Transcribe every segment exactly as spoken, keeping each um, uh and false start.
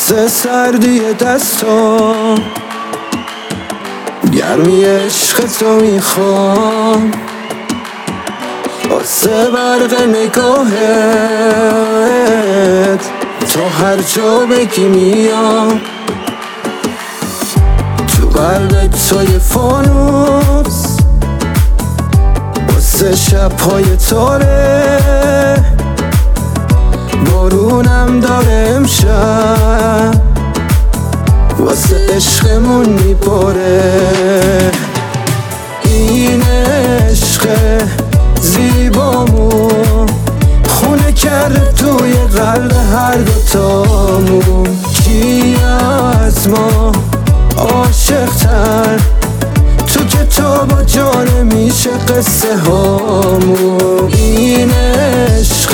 واسه سردی دستام گرمی عشق تو میخوام، واسه برق نگاهت تو هر جا بگی میام، تو قلب توی فانوس واسه شب‌های تاره، بارونم داره امشب واسه عشقمون میباره. این عشق زیبامون خونه کرده توی قلب هر دوتامون، کی از ما عاشق‌تر تو کتاب و جان میشه قصه هامون. این عشق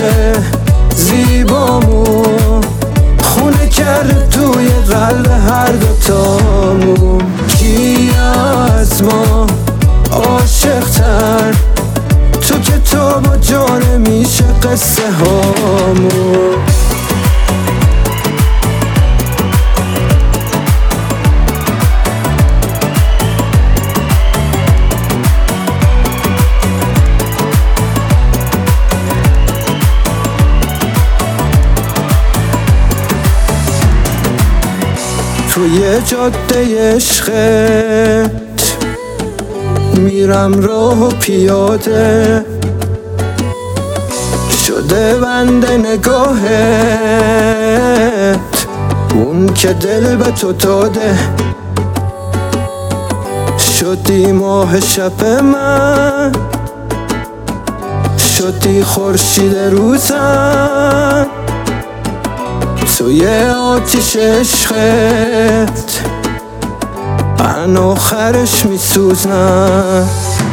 زیبامون خونه کرده توی قلب هر دوتامون، کی از ما عاشق‌تر تو کتاب و جان میشه قصه هامون. توی جاده عشقت میرم راه و پیاده، شده بند نگاهت اون که دل به تو داده، شدی ماه شب من، شدی خورشید روزم، توی آتیش عشقت من آخرش میسوزم.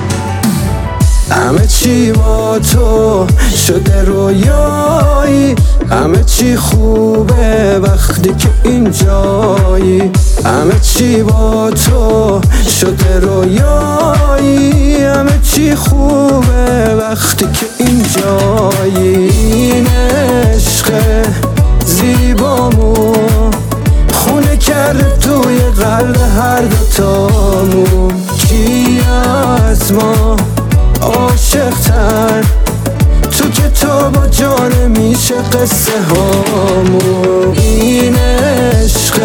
همه چی با تو شده رویایی، همه چی خوبه وقتی که اینجایی، همه چی با تو شده رویایی، همه چی خوبه وقتی که اینجایی. این عشق زیبامون خونه کرده توی قلب هر دوتامون، کی از ما عاشق‌تر تو کتاب و جان میشه قصه هامون. این عشق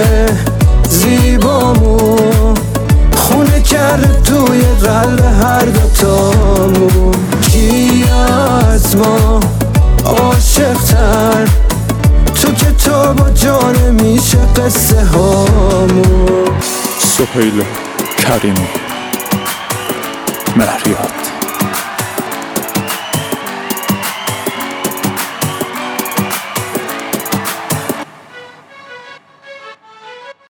زیبامون خونه کرده توی قلب هر دوتامون، کی از ما عاشق‌تر تو کتاب و جان میشه قصه هامون. سهیل کریمی، مهریاد.